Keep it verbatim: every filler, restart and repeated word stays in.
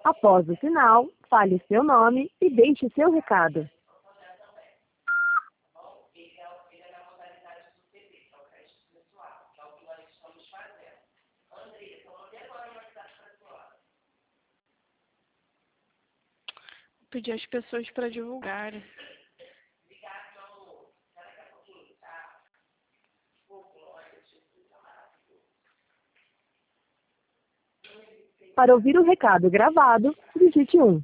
Após o sinal, fale seu nome e deixe seu recado. Pedir às pessoas para divulgarem. Para ouvir o recado gravado, digite um.